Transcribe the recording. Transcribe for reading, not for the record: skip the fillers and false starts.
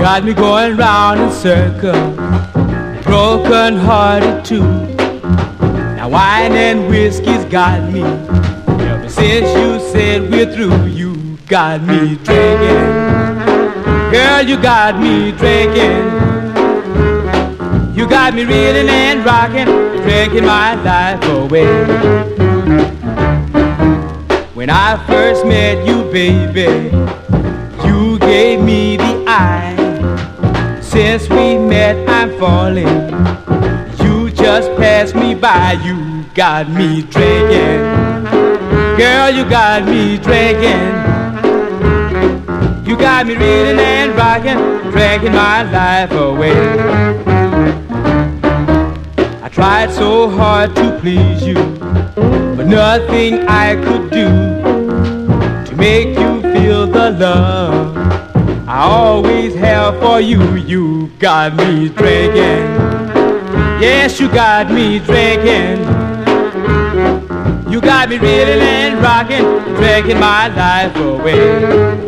got me going round in circles, broken hearted too. Now wine and whiskey's got me. Ever since you said we're through, you got me drinking. Girl, you got me drinking. You got me reeling and rocking, drinking my life away. When I first met you, baby, you gave me the eye. Since we met, I'm falling. You just passed me by. You got me drinking. Girl, you got me drinking. You got me reeling and rocking, drinking my life away. I tried so hard to please you, but nothing I could do to make you feel the love I always have for you. You got me drinking. Yes, you got me drinking. You got me reeling and rocking, drinking my life away.